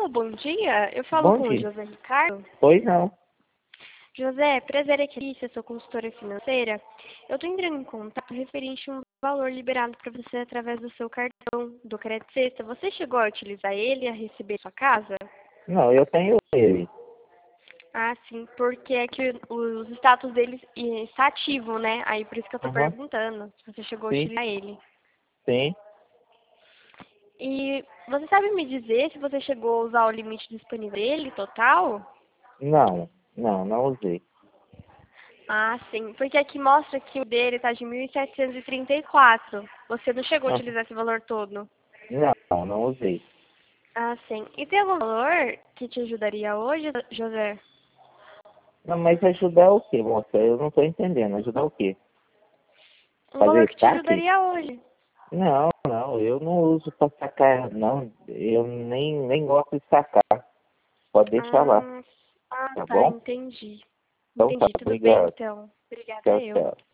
bom dia. Eu falo Bom com o dia. José Ricardo. Pois não. José, prazer aqui, eu sou consultora financeira. Eu estou entrando em contato referente a um valor liberado para você através do seu cartão do Crédito Sexta. Você chegou a utilizar ele a receber sua casa? Não, eu tenho ele. Ah, sim, porque é que os status dele está ativo, né? Aí por isso que eu estou Aham. perguntando se você chegou a Sim, utilizar ele. sim. E você sabe me dizer se você chegou a usar o limite disponível dele total? Não usei. Ah, sim. Porque aqui mostra que o dele está de 1.734. Você não chegou a Ah, utilizar esse valor todo? não usei. Ah, sim. E tem algum valor que te ajudaria hoje, José? Não, mas ajudar o quê, moça? Eu não estou entendendo. Ajudar o quê? Um valor Fazer que te saque? ajudaria hoje. Não, eu não uso para sacar, não. Eu nem gosto de sacar. Pode deixar lá, Ah, tá tá, bom? entendi. Então tá, Entendi. Tudo bem, obrigado. então. Obrigada, Tchau, eu. tchau.